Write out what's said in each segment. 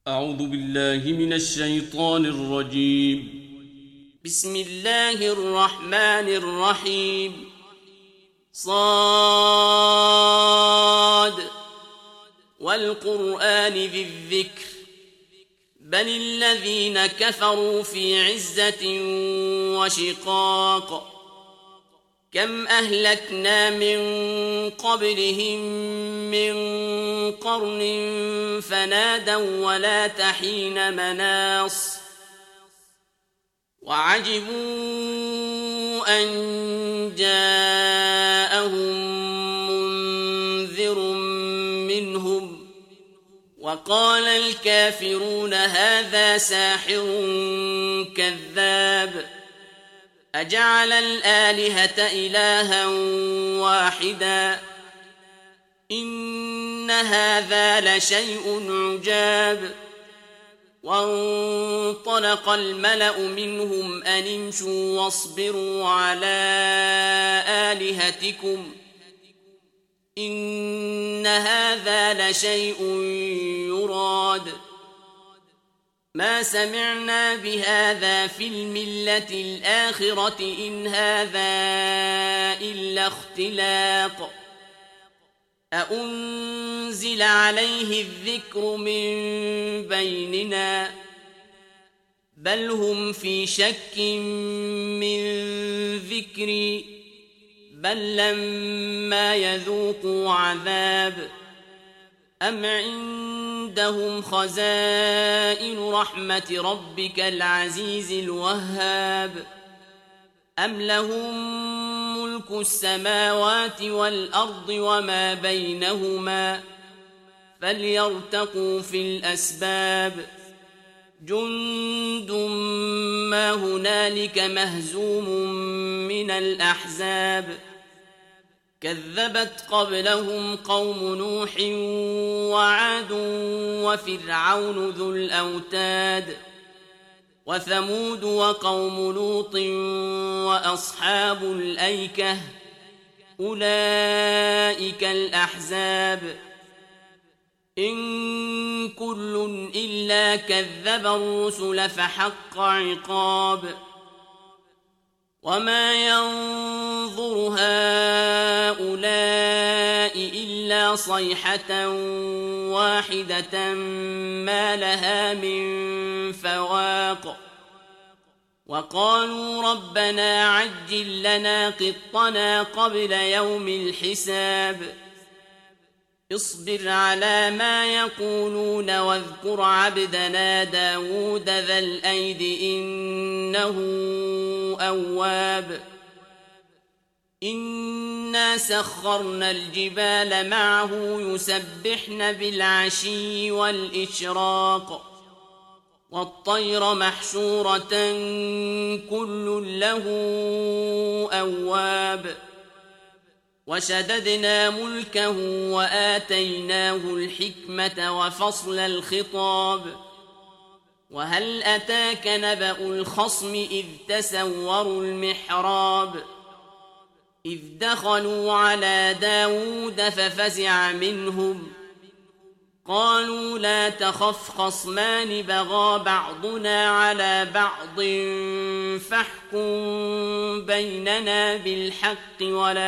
أعوذ بالله من الشيطان الرجيم. بسم الله الرحمن الرحيم. صاد والقرآن ذي الذكر بل الذين كفروا في عزة وشقاق كم أهلكنا من قبلهم من قرن فنادوا ولا تحين مناص وعجبوا أن جاءهم منذر منهم وقال الكافرون هذا ساحر كذاب أجعل الآلهة إلها واحدا إن هذا لشيء عجاب وانطلق الملأ منهم أن امشوا واصبروا على آلهتكم إن هذا لشيء يراد ما سمعنا بهذا في الملة الآخرة إن هذا إلا اختلاق أأنزل عليه الذكر من بيننا بل هم في شك من ذكري بل لما يذوقوا عذاب أم عندهم خزائن رحمة ربك العزيز الوهاب أم لهم ملك السماوات والأرض وما بينهما فليرتقوا في الأسباب جند ما هنالك مهزوم من الأحزاب كذبت قبلهم قوم نوح وعاد وفرعون ذو الأوتاد وثمود وقوم لوط وأصحاب الأيكة أولئك الأحزاب إن كل إلا كذب الرسل فحق عقاب وما ينظر هؤلاء إلا صيحة واحدة ما لها من فواق وقالوا ربنا عجل لنا قطنا قبل يوم الحساب اصبر على ما يقولون واذكر عبدنا داود ذا الأيد إنه أواب إنا سخرنا الجبال معه يسبحن بالعشي والإشراق والطير محشورة كل له أواب وشددنا ملكه وآتيناه الحكمة وفصل الخطاب وهل أتاك نبأ الخصم إذ تسوروا المحراب إذ دخلوا على داود ففزع منهم قالوا لا تخف خصمان بغى بعضنا على بعض فاحكم بيننا بالحق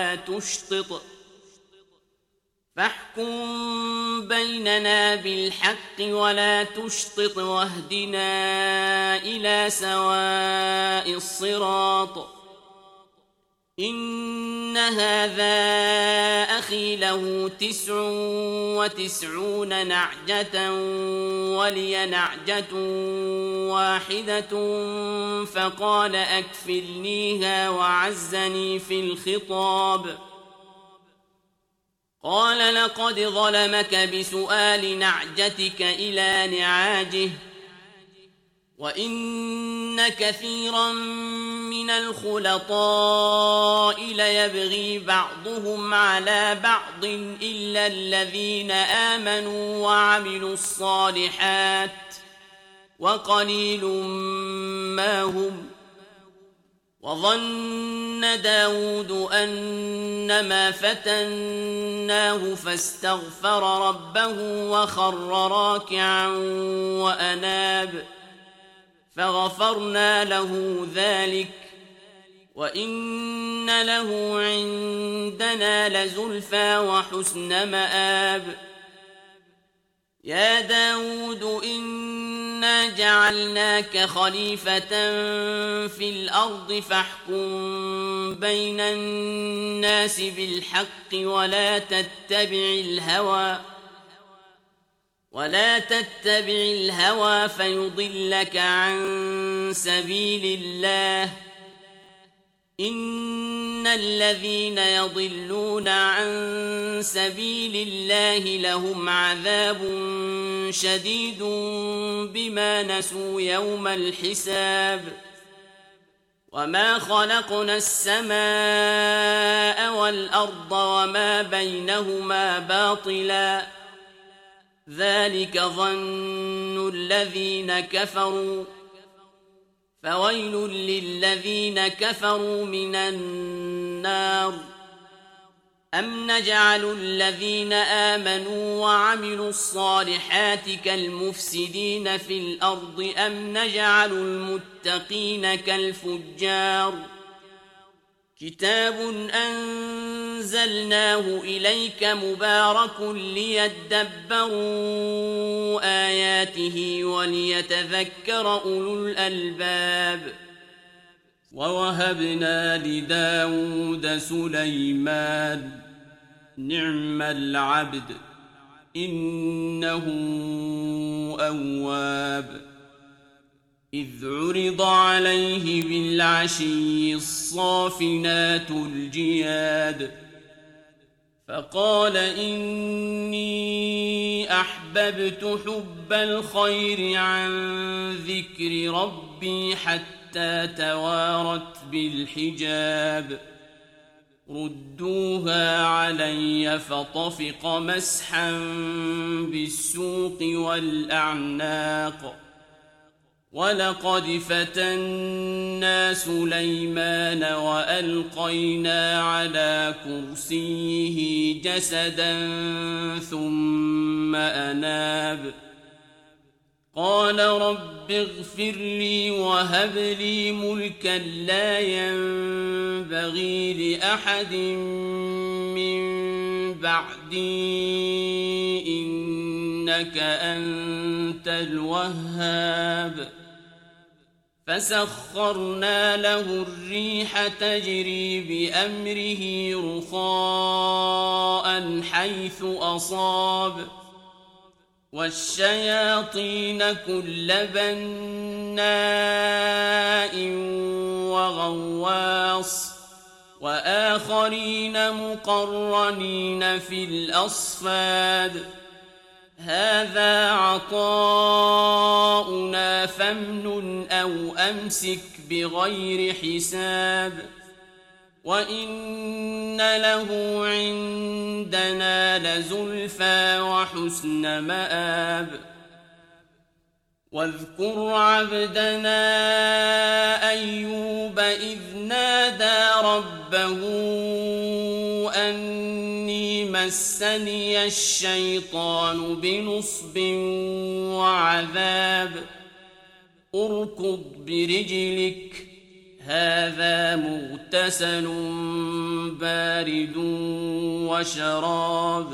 ولا تشطط واهدنا إلى سواء الصراط إن هذا أخي له 99 نعجة ولي نعجة واحدة فقال أكفلنيها وعزني في الخطاب قال لقد ظلمك بسؤال نعجتك إلى نعاجه وإن كثيرا من الخلطاء ليبغي بعضهم على بعض إلا الذين آمنوا وعملوا الصالحات وقليل ما هم وظن داود أنما فتناه فاستغفر ربه وخر راكعا وأناب فغفرنا له ذلك وإن له عندنا لزلفى وحسن مآب يا داود إنا جعلناك خليفة في الأرض فاحكم بين الناس بالحق ولا تتبع الهوى فيضلك عن سبيل الله إن الذين يضلون عن سبيل الله لهم عذاب شديد بما نسوا يوم الحساب وما خلقنا السماء والأرض وما بينهما باطلا ذلك ظن الذين كفروا فويل للذين كفروا من النار أم نجعل الذين آمنوا وعملوا الصالحات كالمفسدين في الأرض أم نجعل المتقين كالفجار كتاب أنزلناه إليك مبارك ليدبروا آياته وليتذكر أولو الألباب ووهبنا لداود سليمان نعم العبد إنه أواب إذ عرض عليه بالعشي الصافنات الجياد فقال إني أحببت حب الخير عن ذكر ربي حتى توارت بالحجاب ردوها علي فطفق مسحا بالسوق والأعناق ولقد فتنا سليمان وألقينا على كرسيه جسدا ثم أناب قال رب اغفر لي وهب لي ملكا لا ينبغي لأحد من بعدي إنك أنت الوهاب فسخرنا له الريح تجري بأمره رخاء حيث أصاب والشياطين كل بناء وغواص وآخرين مقرنين في الأصفاد هذا عطاؤنا فامنن أو أمسك بغير حساب وإن له عندنا لزلفى وحسن مآب واذكر عبدنا أيوب إذ نادى ربه أني مسني الشيطان بنصب وعذاب اركض برجلك هذا مغتسل بارد وشراب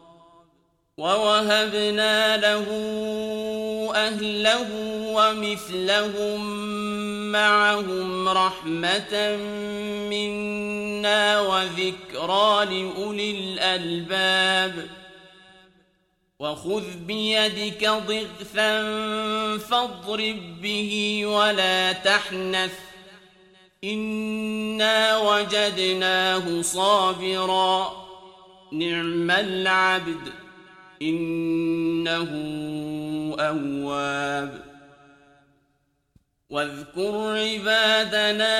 ووهبنا له أهله ومثلهم معهم رحمة منا وذكرى لأولي الألباب وخذ بيدك ضغثا فاضرب به ولا تحنث إنا وجدناه صابرا نعم العبد إنه أواب واذكر عبادنا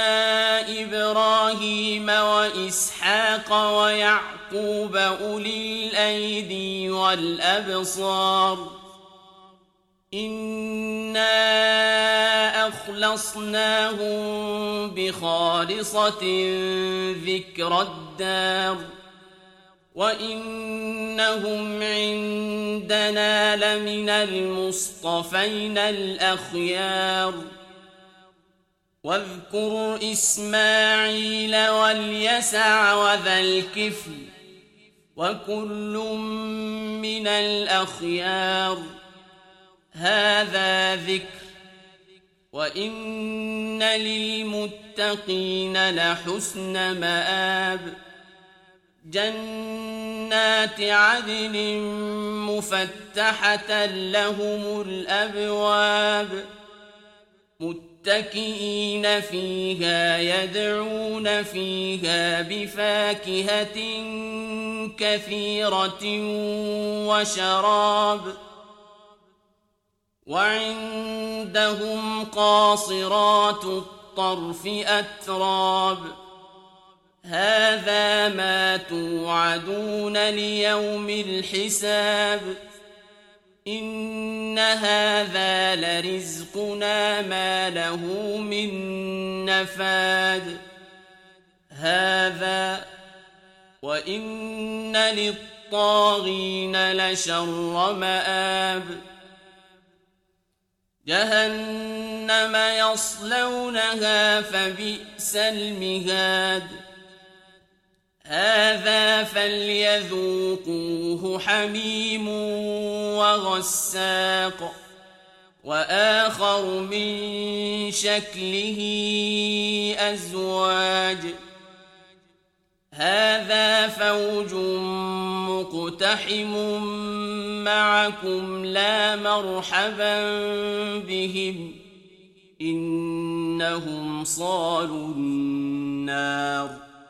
إبراهيم وإسحاق ويعقوب أولي الأيدي والأبصار إنا أخلصناهم خلصناهم بخالصة ذكرى الدار وإنهم عندنا لمن المصطفين الأخيار واذكر إسماعيل واليسع وذا الكفل وكل من الأخيار هذا ذكر وإن للمتقين لحسن مآب جنات عدن مفتحة لهم الأبواب متكئين فيها يدعون فيها بفاكهة كثيرة وشراب وعندهم قاصرات الطرف أتراب هذا ما توعدون ليوم الحساب إن هذا لرزقنا ما له من نفاد هذا وإن للطاغين لشر مآب جهنم يصلونها فبئس المهاد هذا فليذوقوه حميم وغساق وآخر من شكله أزواج هذا فوج مقتحم معكم لا مرحبا بهم إنهم صالوا النار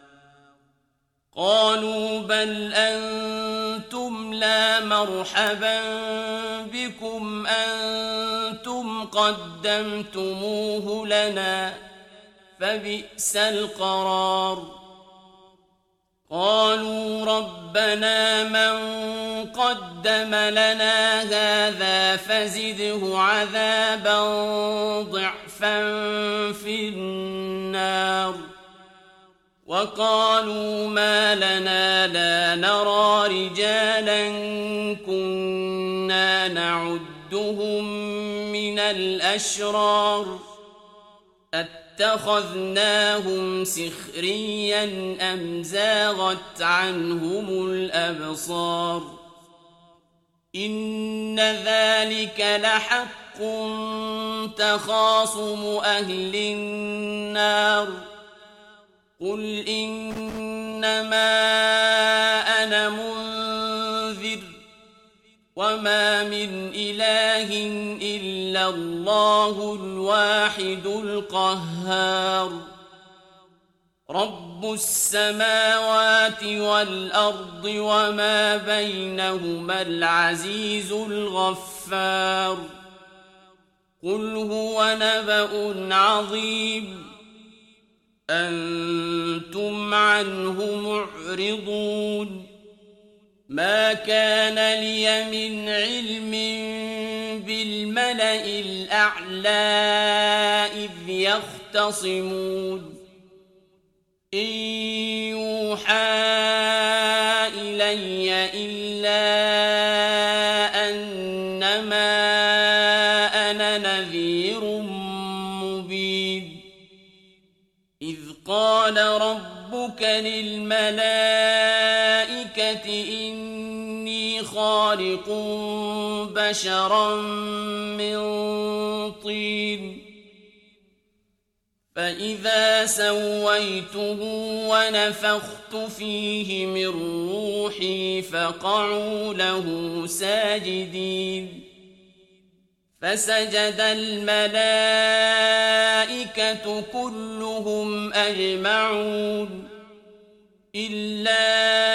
قالوا بل أنتم لا مرحبا بكم أنتم قدمتموه لنا فبئس القرار قالوا ربنا من قدم لنا هذا فزده عذابا ضعفا في النار وقالوا ما لنا لا نرى رجالا كنا نعدهم من الأشرار اتخذناهم سخريا أم زاغت عنهم الأبصار إن ذلك لحق تخاصم أهل النار قل إنما أنا منذر وما من إله إلا الله الواحد القهار رب السماوات والأرض وما بينهما العزيز الغفار قل هو نبأ عظيم أنتم عنه معرضون ما كان لي من علم بالملأ الأعلى إذ يختصمون إن يوحى إلي إلا أنما أنا نذير مبين إذ قال ربك للملائكة إني خالق بشرا من طين فإذا سويته ونفخت فيه من روحي فقعوا له ساجدين فسجد الملائكة كلهم أجمعون إلا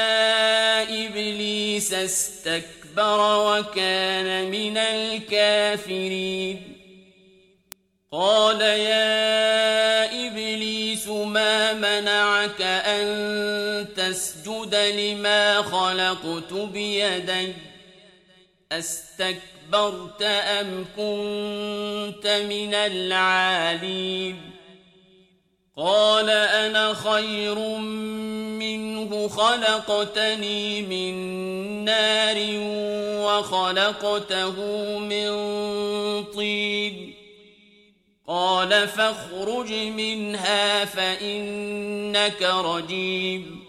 إبليس استكبر وكان من الكافرين قال يا إبليس ما منعك أن تسجد لما خلقت بيدي أستكبرت أم كنت من العالين قال أنا خير منه خلقتني من نار وخلقته من طين قال فاخرج منها فإنك رجيم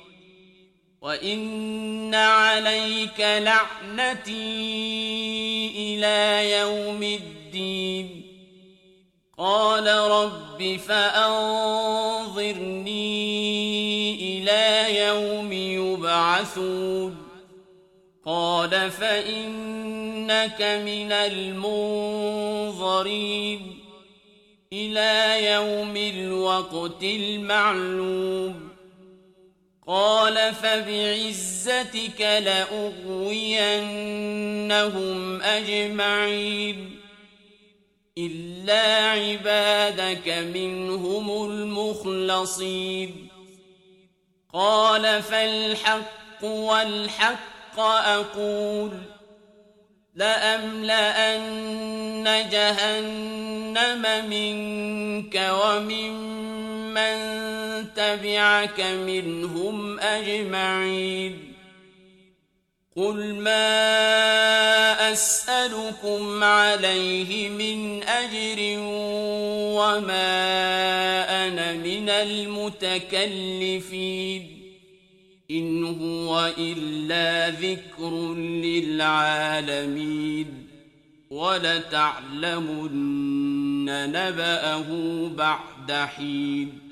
وإن عليك لعنتي إلى يوم الدين قال رب فأنظرني إلى يوم يبعثون قال فإنك من المنظرين إلى يوم الوقت المعلوم قال فبعزتك لأغوينهم أجمعين إلا عبادك منهم المخلصين قال فالحق والحق أقول لأملأن جهنم منك وممن تبعك منهم أجمعين قل ما أسألكم عليه من أجر وما أنا من المتكلفين إن هو إلا ذكر للعالمين ولتعلمن نبأه بعد حين